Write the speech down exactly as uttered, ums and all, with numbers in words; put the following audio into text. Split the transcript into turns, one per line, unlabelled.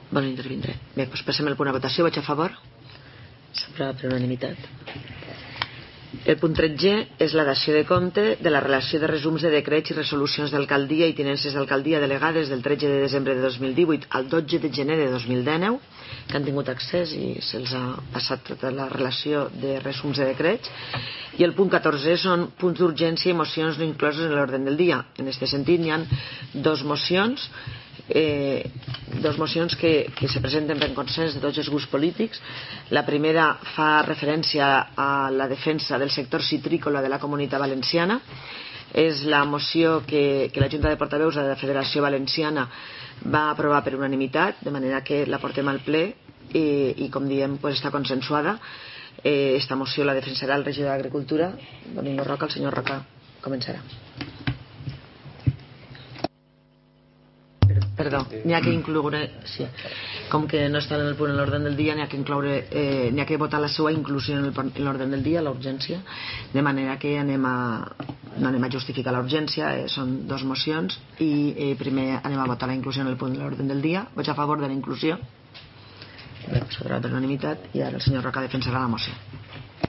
Volen intervindre. Bé, doncs passem el punt a votació. Vaig a favor. S'aprova per unanimitat. El punt tretze és la dació de compte de la relació de resums de decrets i resolucions d'alcaldia i tinences d'alcaldia delegades del tretze de desembre de dos mil divuit al dotze de gener de dos mil dinou, que han tingut accés i se'ls ha passat tota la relació de resums de decrets. I el punt catorze són punts d'urgència i mocions no incloses en l'ordre del dia. En aquest sentit hi ha dos mocions Eh, dos mocions que, que se presenten per consens de tots els grups polítics. La primera fa referència a la defensa del sector citrícola de la Comunitat Valenciana. És la moció que, que la Junta de Portaveus de la Federació Valenciana va aprovar per unanimitat, de manera que la portem al ple i, i com diem, pues, està consensuada. Eh, esta moció la defensarà el regidor d'Agricultura, Domingo Roca. El senyor Roca començarà. Perdó, n'hi ha que incloure, sí, com que no està en el punt en l'ordre del dia, n'hi ha que incloure, eh, n'hi ha que votar la seva inclusió en l'ordre del dia, la urgència, de manera que anem a, no anem a justificar la urgència, eh, són dos mocions i eh, primer anem a votar la inclusió en el punt de l'ordre del dia. Vaig a favor de la inclusió, s'aprovarà per unanimitat, i ara el senyor Roca defensarà la moció.